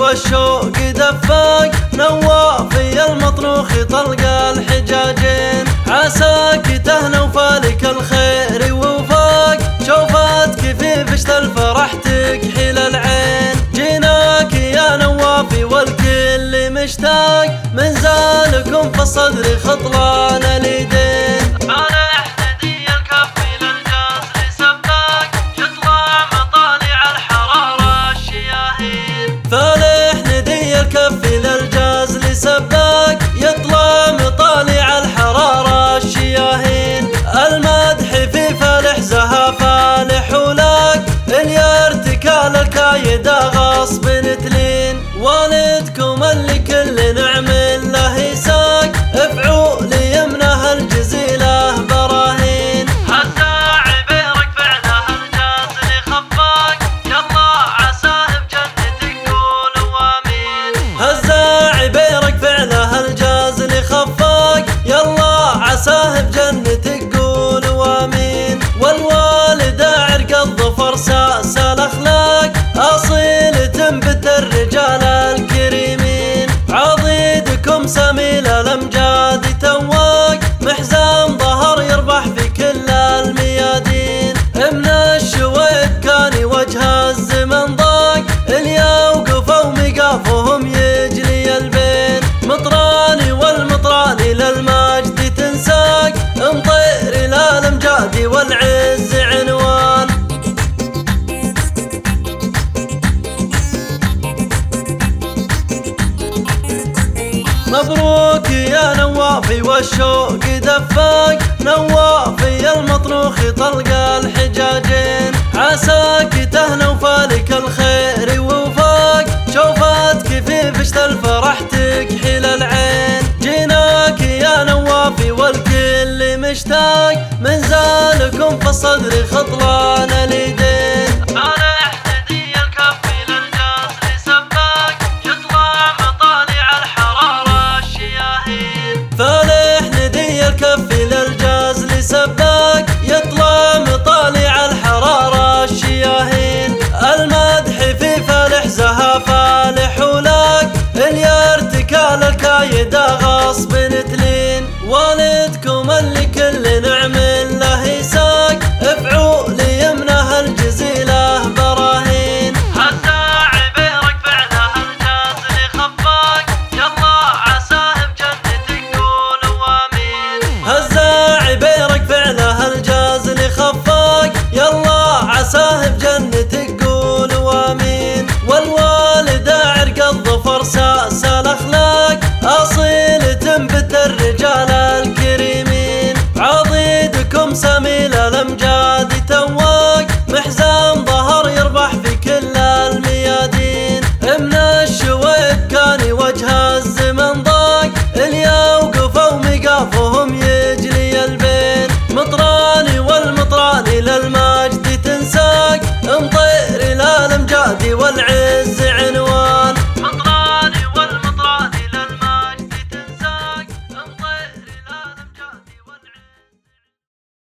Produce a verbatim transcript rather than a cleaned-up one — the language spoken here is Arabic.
والشوق دفاق، نوافي المطروخ طلق الحجاجين، عساك تهنى وفالك الخير ووفاق، شوفتك في بشت الفرح تكحل العين، جيناك يا نوافي والكل مشتاق، من زالكم في الصدر خطلان اليدين. سباق يطلع مطالع الحرارة الشياهين، المدح في فالح زها فالح ولاك، اليارتكال الكايدة غصب تلين، والدكم اللي كل نعم له يساق، افعوا ليمنه الجزيلة براهين. هالداعي بيرك فعله الجازل خفاق، يلا عساه بجنتك قولوا امين. هالداعي بيرك فعله الجازل خفاق، يلا عساه بجنتك قول وامين، والوالدة عرق الظفر ساس الاخلاق، اصيلة بنت الرجال الكريمين، عضيدكم سميل الامجاد تواق، محزام ظهر يربح في كل الميادين، من الشويب كان وجه الزمن ضاق، اليا وقفوا مقافهم يجلي البين، مطراني والمطراني للمجد تنساق، امطير للامجاد والعز عنوان. مبروك يا نوافي والشوق دفاق، نوافي المطروخ طلق الحجاجين، عساك تهنى وفالك الخير ووفاق، شوفتك في بشت الفرح تكحل العين، جيناك يا نوافي والكل مشتاق، من زالكم في الصدر خطلان اليدين. فالح ندي الكف للجازل سباق، يطلع مطالع الحرارة الشياهين، المدح في فالح زها فالح ولاك، اليارتكال الكايدة